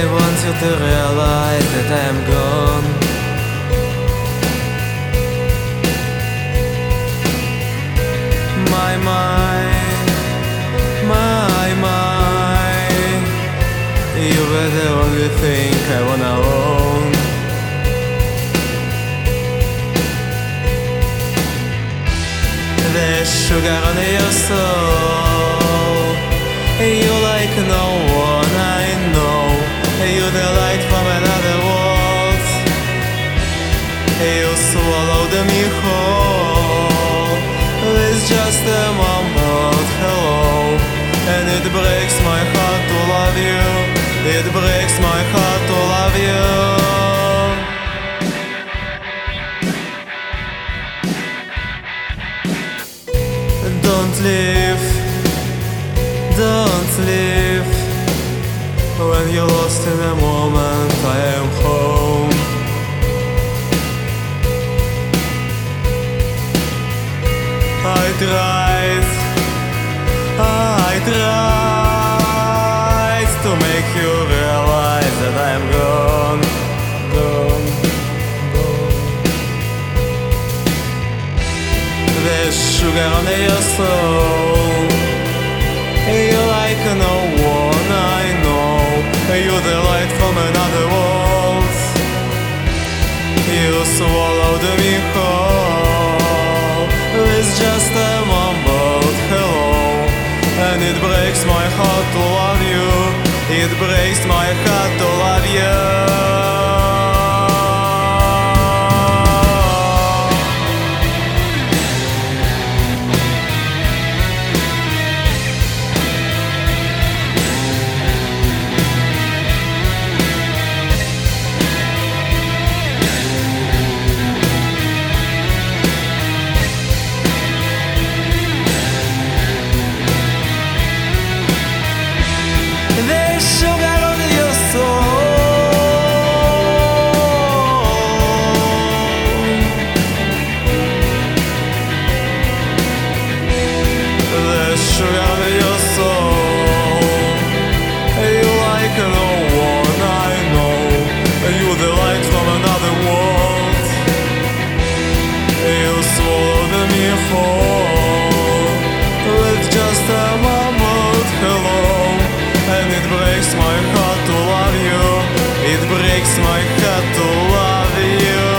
I want you to realize that I am gone. My mind, you were the only thing I wanna own. The sugar on your soul, you like no one I know. You the light from another world. You swallowed me whole with just a moment hello. And it breaks my heart to love you. It breaks my heart to love you. Don't leave, don't leave. When you're lost in a moment, I am home. I tried to make you realize that I am gone, gone, gone. There's sugar on your soul. You like no one I know. You're the light from another world. You swallowed me whole with just a moment hello. And it breaks my heart to love you. It breaks my heart to love you. With just a moment hello. And it breaks my heart to love you. It breaks my heart to love you.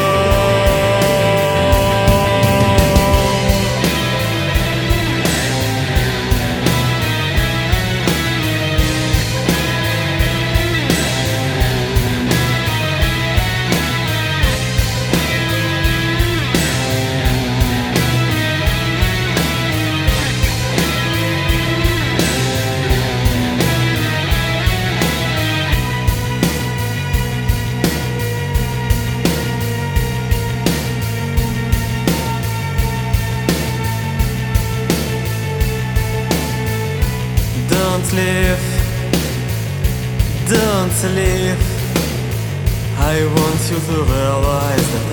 Don't leave, don't leave. I want you to realize that